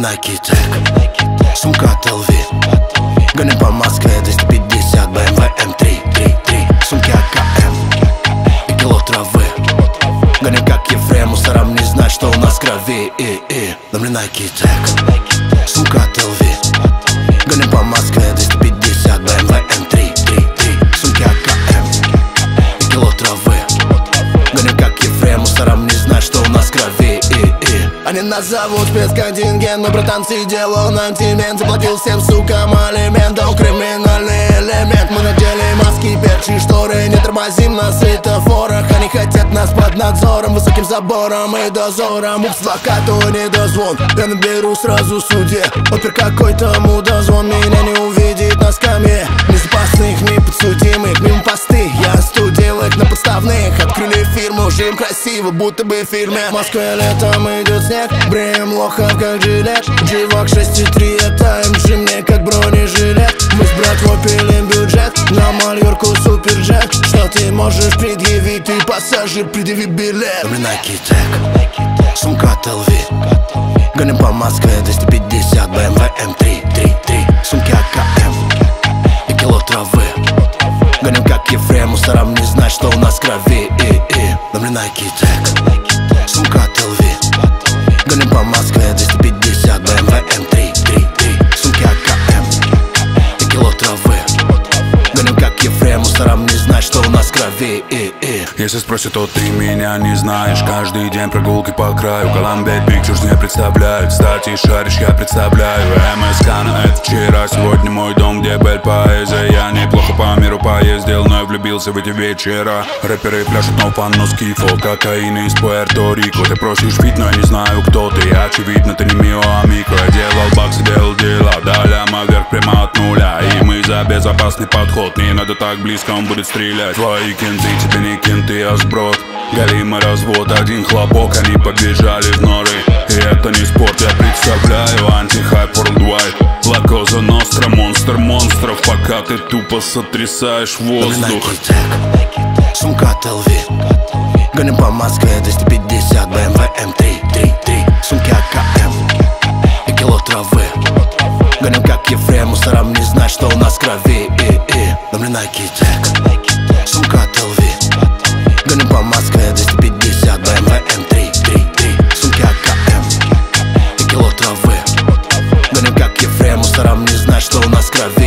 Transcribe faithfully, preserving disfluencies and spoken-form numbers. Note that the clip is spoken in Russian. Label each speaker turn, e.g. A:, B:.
A: Nike Tech, сумка от эл ви. Гоним по Москве, двести пятьдесят, бэ эм вэ эм три, три, три. Сумки а ка эм и кило травы. Гоним как Ефрем, мусорам не знать, что у нас в крови. И, и. На мне Nike Tech, сумка от эл ви. Гоним по Москве, двести пятьдесят, бэ эм вэ эм три, три, три. Сумки а ка эм и кило травы. Гоним как Ефрем, мусорам не знать, что у нас в крови. И, и. Они нас зовут спецконтингент, но братан сидел он антимент. Заплатил всем сукам алиментов, криминальный элемент. Мы надели маски, перчи, шторы, не тормозим на светофорах. Они хотят нас под надзором, высоким забором и дозором. Упс, адвокату не дозвон, я наберу сразу судье. Опер какой-то мудозвон, меня не увидит на скамье. Безопасных, не подсудимых, мимо посты, я студил их на подставных. Открыли фирму, живем красиво, будто бы в фильме. В Москве летом идет снег, бреем лохов как жилет. Дживак шесть и три, это эм джи мне как бронежилет. Мы с братвой пилим бюджет, на Мальорку суперджет. Что ты можешь предъявить, ты пассажир, предъяви билет. На мне Nike Tech, сумка от эл ви. Гоним по Москве, двести пятьдесят, бэ эм вэ эм три, три, три. Сумки а ка эм и кило травы. Гоним как Ефрем, мусорам не знать, что у нас в крови. И, и. На мне Nike Tech, сумка от эл ви. Гоним по Москве, двести пятьдесят, бэ эм вэ эм три, три, три. Сумки а ка эм и кило травы. Гоним как Ефрем, мусорам не знать, что у нас в крови. И, и.
B: Если спросят, то ты меня не знаешь. Каждый день прогулки по краю. Колумбия Pictures не представляют. Кстати, шаришь, я представляю. эм эс ка, но это вчера. Сегодня мой дом, где бель поэзия. Я неплохо по миру поездил, но я влюбился в эти вечера. Рэперы пляшут, но фан, но скифо. Кокаин из Пуэрто-Рико. Ты просишь фит, но я не знаю, кто ты. Очевидно, ты не Мио, а Микро. Я делал баксы, делал дела. До ляма вверх прямо от нуля. И мы за безопасный подход. Не надо так близко, он будет стрелять. Твои кенты, тебе не кенты, а сброд. Галимый развод, один хлопок, они побежали в норы. И это не спорт, я представляю анти-хайп worldwide. Лакоза Ностра, монстр монстров, пока ты тупо сотрясаешь воздух.
A: Nike Tech, сумка от эл ви. Гоним по Москве, двести пятьдесят, бэ эм вэ эм три, три, три. Сумки а ка эм и кило травы. Гоним как Ефрем, мусорам не знать, что у нас в крови. И, и. На мне Nike Tech, сумка от эл ви. Гоним по Москве, двести пятьдесят, бэ эм вэ эм три, три, три. Сумки а ка эм и кило травы. Гоним как Ефрем, мусорам не знать, что у нас в крови.